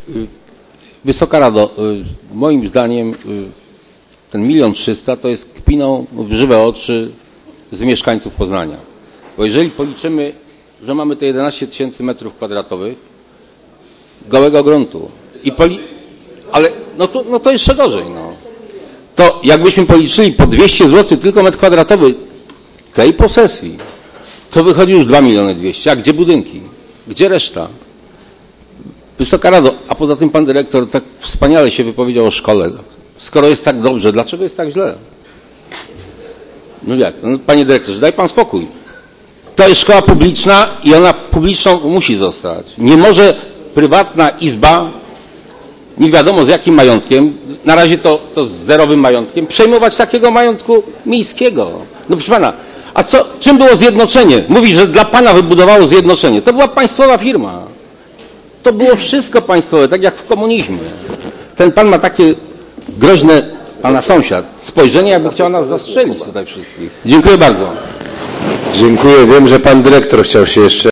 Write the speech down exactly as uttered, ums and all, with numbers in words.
Wysoka Rado, moim zdaniem ten milion trzysta to jest kpiną w żywe oczy z mieszkańców Poznania. Bo jeżeli policzymy, że mamy te jedenaście tysięcy metrów kwadratowych gołego gruntu, i poli... ale no to, no to jeszcze gorzej. No. To jakbyśmy policzyli po dwieście złotych tylko metr kwadratowy tej posesji, to wychodzi już dwa miliony dwieście. A gdzie budynki? Gdzie reszta? Wysoka Rado, a poza tym pan dyrektor tak wspaniale się wypowiedział o szkole. Skoro jest tak dobrze, dlaczego jest tak źle? No jak? No, panie dyrektorze, daj pan spokój. To jest szkoła publiczna i ona publiczną musi zostać. Nie może prywatna izba, nie wiadomo z jakim majątkiem, na razie to, to z zerowym majątkiem, przejmować takiego majątku miejskiego. No proszę pana, a co, czym było zjednoczenie? Mówi, że dla pana wybudowało zjednoczenie. To była państwowa firma. To było wszystko państwowe, tak jak w komunizmie. Ten pan ma takie groźne, pana sąsiad, spojrzenie, jakby chciał nas zastrzelić tutaj wszystkich. Dziękuję bardzo. Dziękuję. Wiem, że pan dyrektor chciał się jeszcze